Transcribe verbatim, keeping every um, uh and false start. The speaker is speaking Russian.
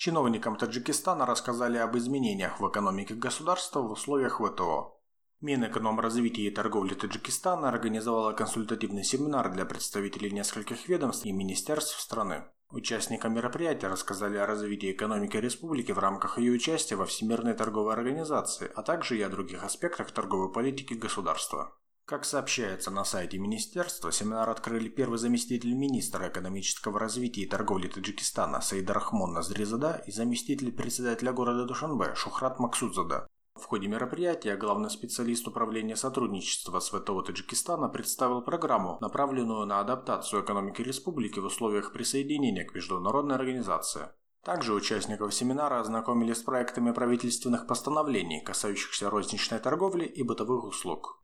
Чиновникам Таджикистана рассказали об изменениях в экономике государства в условиях ВТО. Минэкономразвития и торговли Таджикистана организовала консультативный семинар для представителей нескольких ведомств и министерств страны. Участникам мероприятия рассказали о развитии экономики республики в рамках ее участия во Всемирной торговой организации, а также и о других аспектах торговой политики государства. Как сообщается на сайте министерства, семинар открыли первый заместитель министра экономического развития и торговли Таджикистана Саидарахмон Назризада и заместитель председателя города Душанбе Шухрат Максудзада. В ходе мероприятия главный специалист управления сотрудничества с ВТО Таджикистана представил программу, направленную на адаптацию экономики республики в условиях присоединения к международной организации. Также участников семинара ознакомили с проектами правительственных постановлений, касающихся розничной торговли и бытовых услуг.